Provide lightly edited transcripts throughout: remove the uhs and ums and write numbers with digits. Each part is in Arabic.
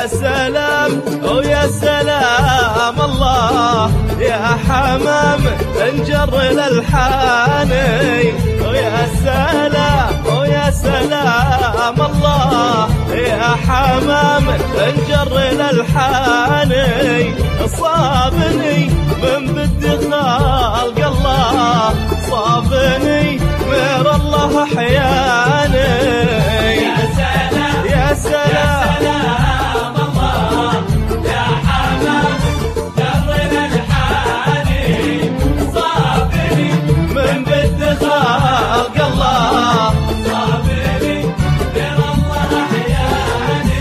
ويا سلام ويا سلام الله يا حمام انجر الالحاني، ويا سلام ويا سلام الله يا حمام انجر الالحاني. صابني من بد خلق الله، صابني مير الله احياني. يا سلام يا سلام الله يا حمام جر الالحاني، صابني من بد خلق الله، صابني مير الله احياني.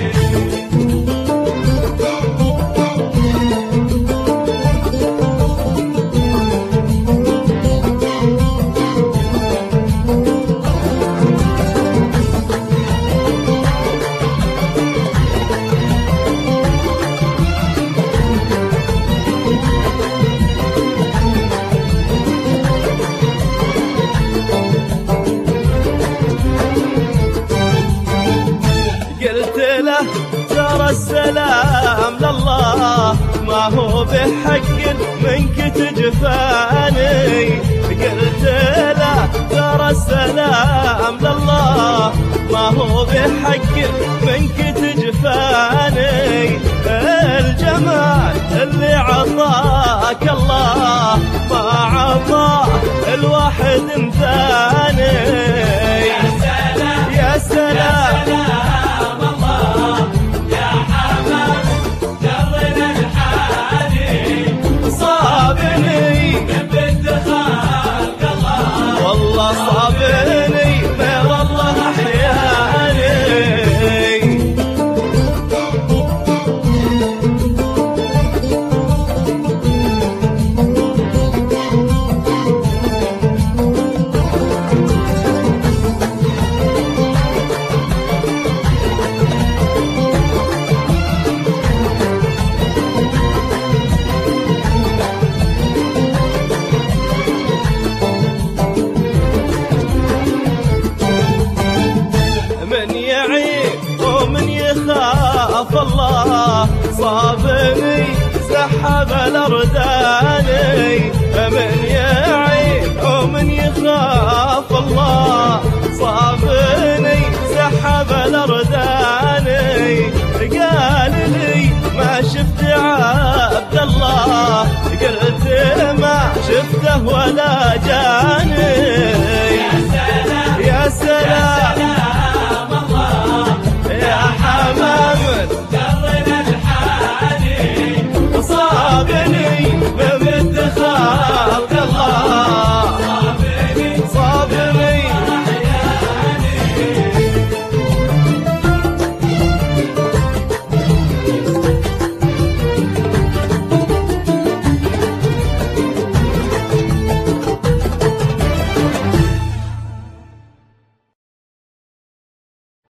قلت له ترى السلام لله ما هو بحق منك تجفاني. قلت له ترى السلام لله ما هو بحق منك تجفاني. الجمال اللي عطاك الله ما عطاه الواحد ثاني. يا سلام يا سلام الله يا حمام جر الالحاني، صابني من بد خلق الله، والله صابني مير الله احياني. من يعيب ومن يخاف الله، صابني سحب الأرداني. من يعيب ومن يخاف الله، صابني سحب الأرداني. قال لي ما شفت عبد الله، قلت ما شفته ولا جاني. يا سلام يا سلام